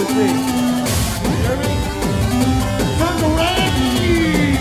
me. You hear me? Circle Randy!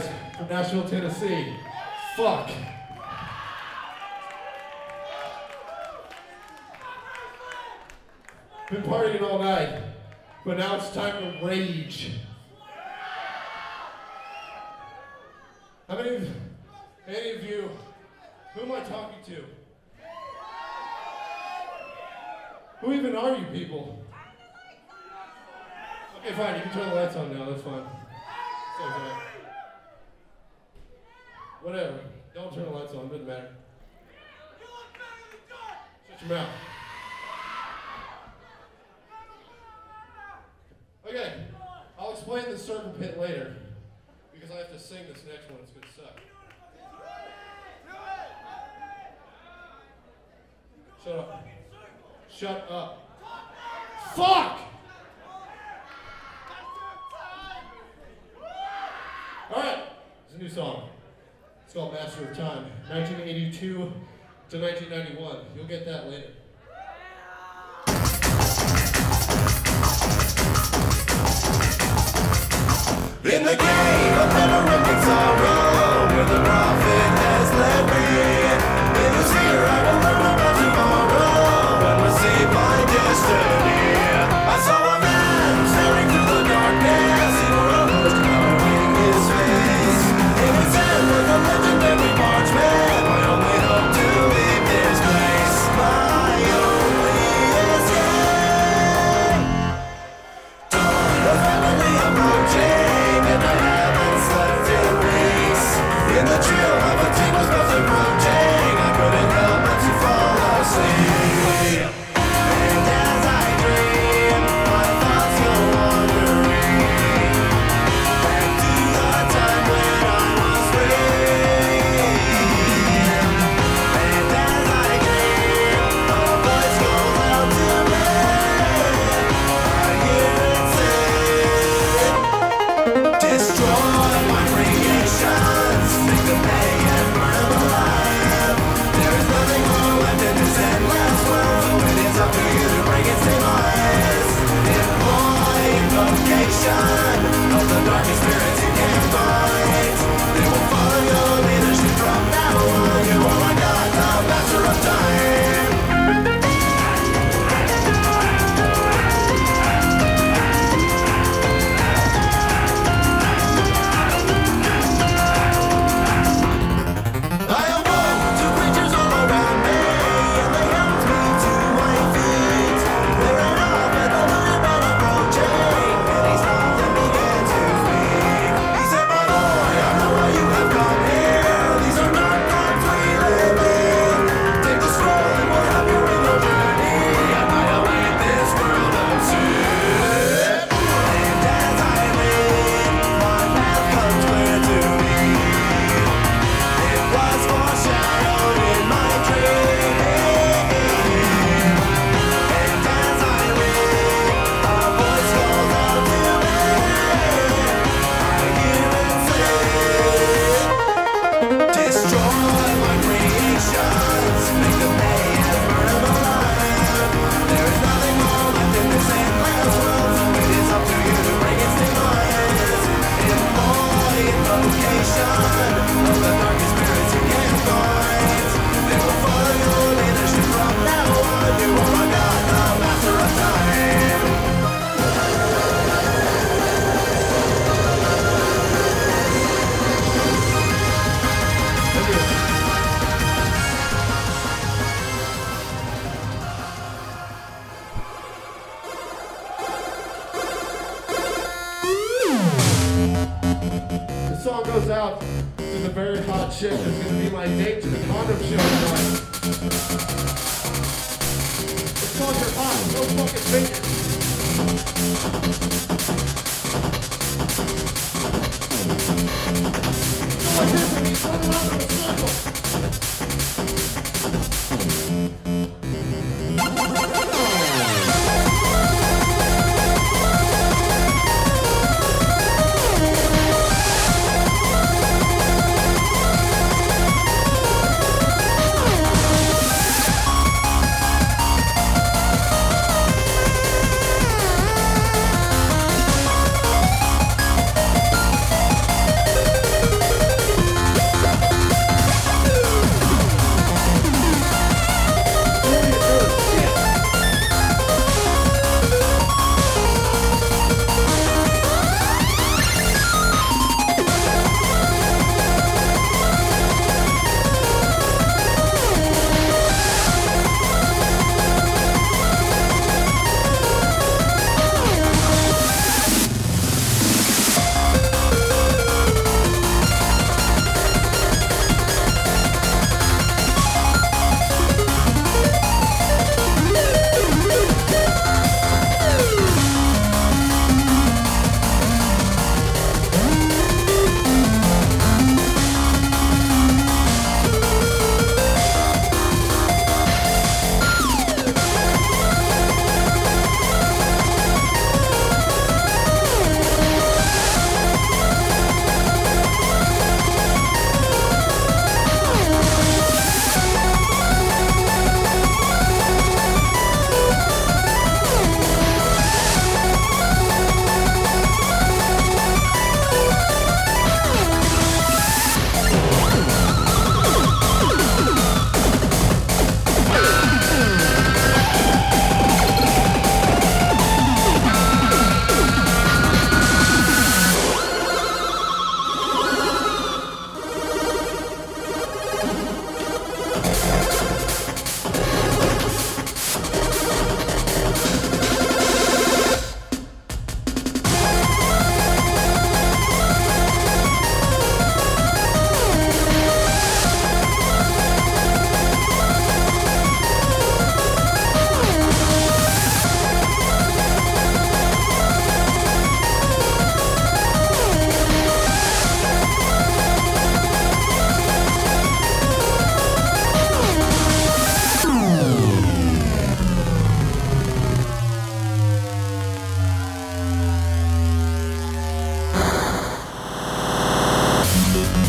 guys from Nashville, Tennessee. Fuck. Been partying all night, but now it's time to rage. How many of you, who am I talking to? Who even are you people? Okay, fine, you can turn the lights on now, that's fine. So, whatever, don't turn the lights on, doesn't matter. Shut your mouth. Okay, I'll explain the circle pit later, because I have to sing this next one, it's gonna suck. Shut up. Shut up. Fuck! Alright, it's a new song. It's called Master of Time, 1982 to 1991. You'll get that later. In the cave of never-ending sorrow, where the prophet has led me, it is here I will learn about tomorrow and receive my destiny. I saw a man staring through the darkness, he wore a hood covering his face. In his hand was a legendary parchment, my only hope to leave this place. My only escape. Dawn was rapidly approaching. In the chill of a team was fast approaching, I couldn't help but to fall asleep. And as I dream, my thoughts go wandering back to the time when I was free. And as I dream, a voice goes out to me. I hear it say, destroy my creations. Make them pay and burn them alive. There is nothing more left in this endless world. It is up to you to bring its demise. Employ invocation of the darkest spirits you can find. They will follow your leadership from now on. You are my God, the master of time. Goes out to the very hot chick that's going to be my date to the condom show tonight. It's called Your Hot, no fucking fingers. So like this, and he's running around in a circle.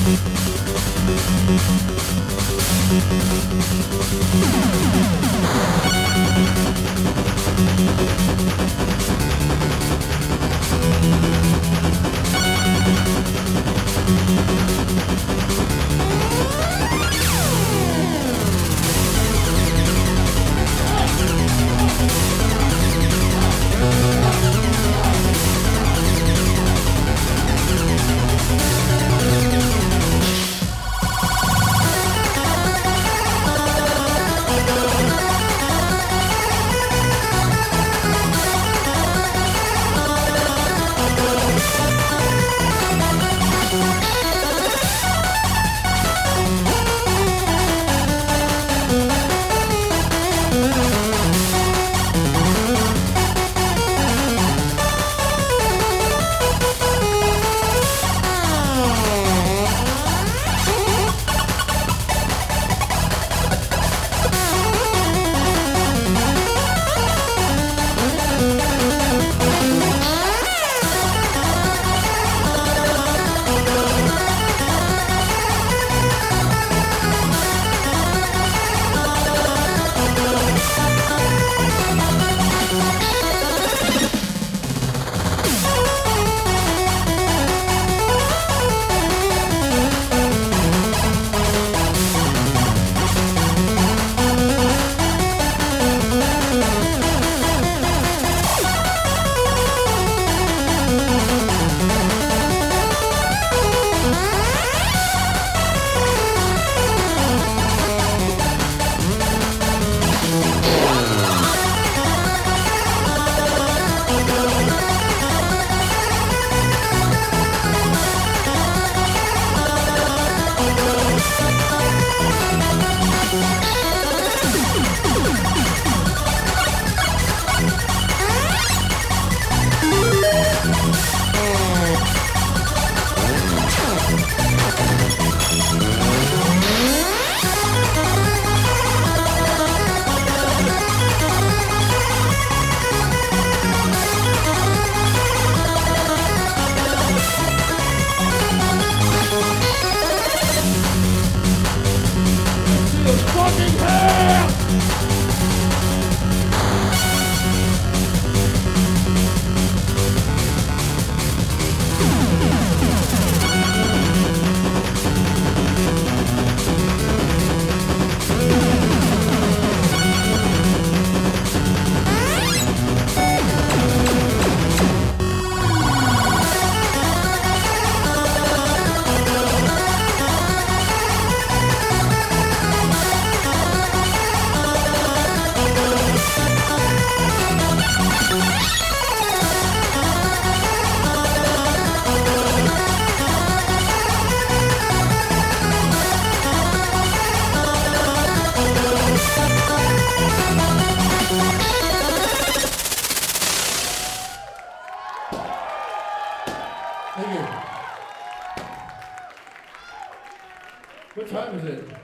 What time is it? Is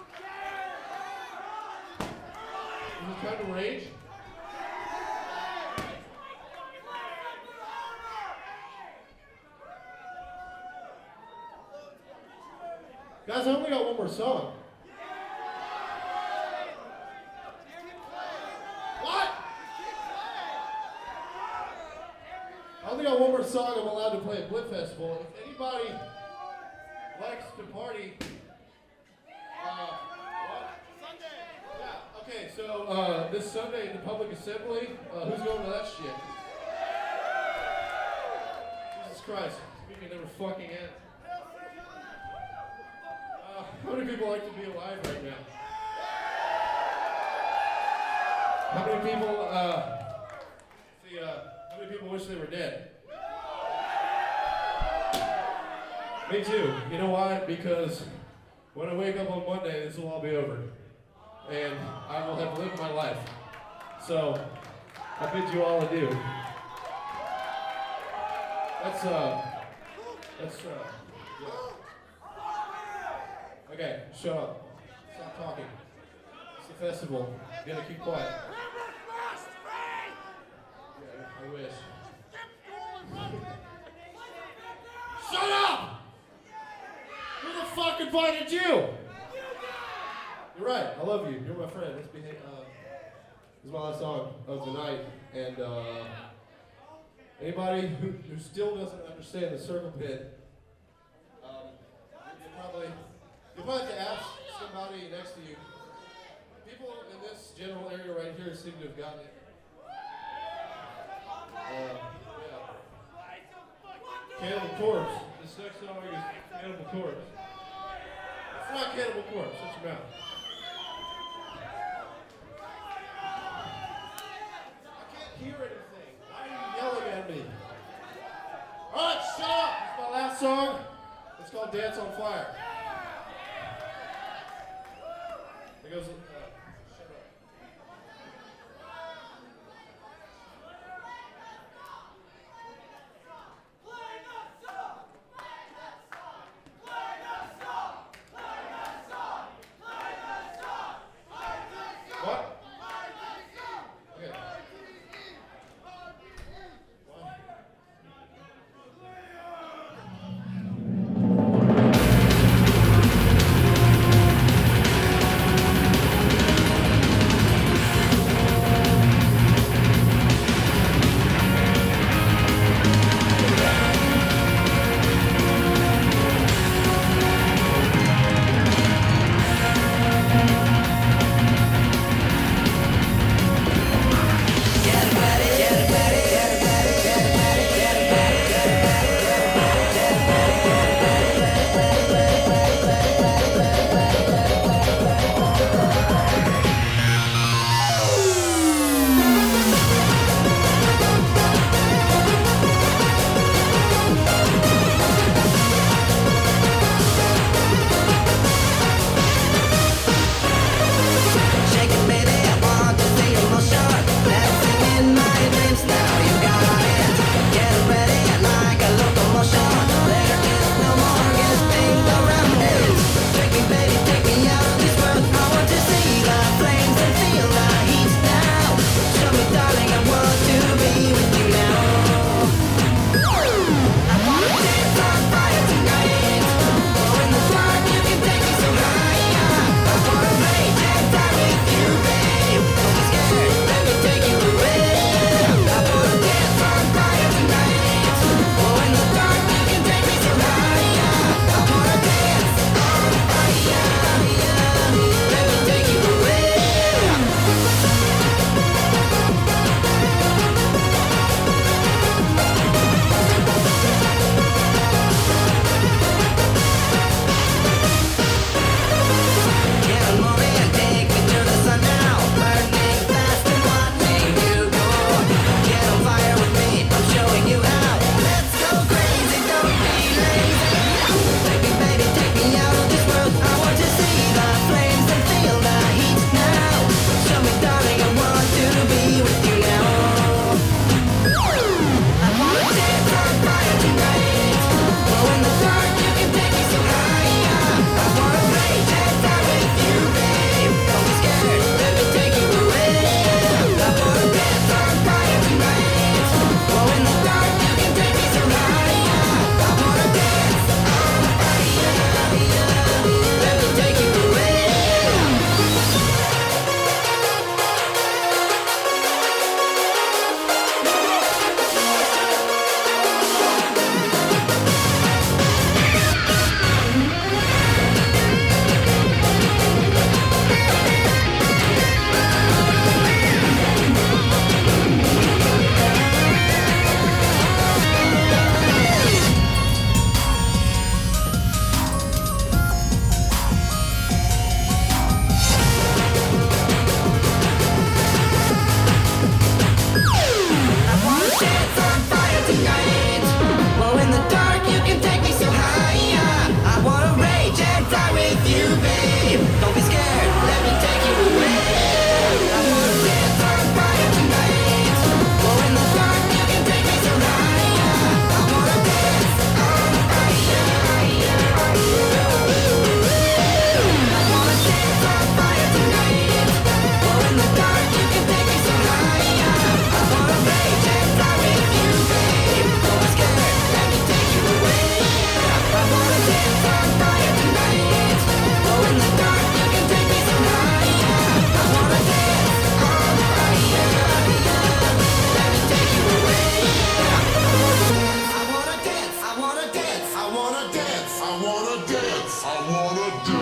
it time to rage? Guys, I only got one more song. What? I only got one more song I'm allowed to play at Blip Festival. If anybody likes to party, what? Sunday. Yeah, okay, so this Sunday in the Public Assembly, who's going to that shit? Jesus Christ, this meeting never fucking ends. How many people like to be alive right now? How many people, how many people wish they were dead? Me too. You know why? Because when I wake up on Monday, this will all be over. And I will have lived my life. So, I bid you all adieu. Yeah. Okay, shut up. Stop talking. It's the festival. You gotta keep quiet. Yeah, I wish. Shut up! Who the the fuck invited you? You're right. I love you. You're my friend. This is my last song of the night. And anybody who still doesn't understand the circle pit, you'll probably have to ask somebody next to you. People in this general area right here seem to have gotten it. Cannibal Corpse. This next song is Cannibal Corpse. It's not Cannibal Corpse. Shut your mouth. I can't hear anything. Why are you yelling at me? Alright, shut up! It's my last song. It's called Dance on Fire. It goes, shut up. do